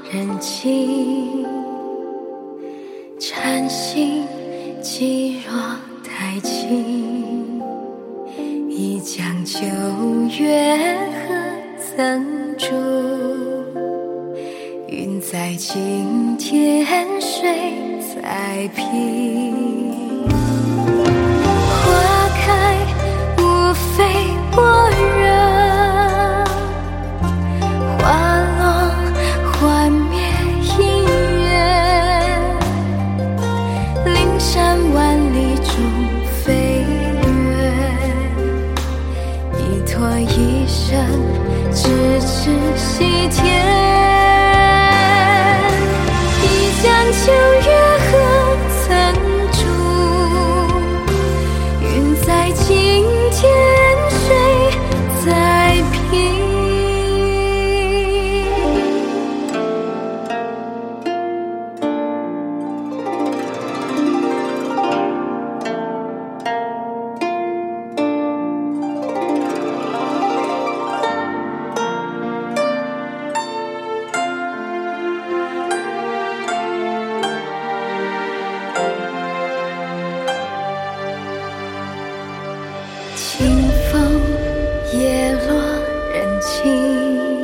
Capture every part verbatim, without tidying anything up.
人情，禅心既若太轻，一将九月何曾住？云在青天，水在平。花开无非般若，花落幻灭因缘。灵山万里中飞远，一托一生咫尺西天。一江秋月何曾住？云在青天，水在平。清风叶落人情，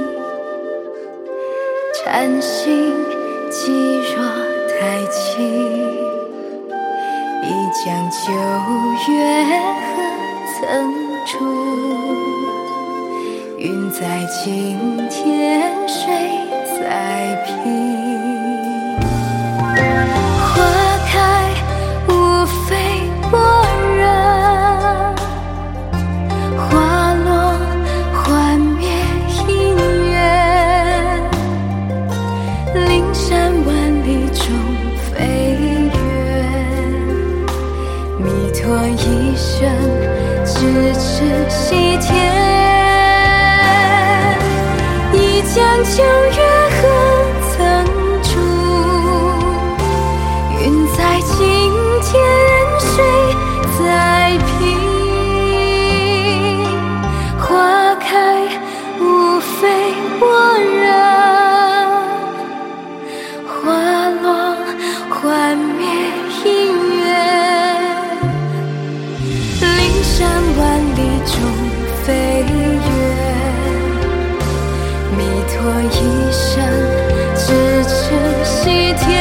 禅心既若太轻。一江九月何曾住？云在青天，水在平。花开无非般若，花落幻灭因缘。灵山万里中飞远，弥陀一生咫尺西天。一江秋月何曾住？云在青天，水在平。花开无非般若，花落幻灭因缘。灵山万里中飞远，弥陀一生咫尺西天。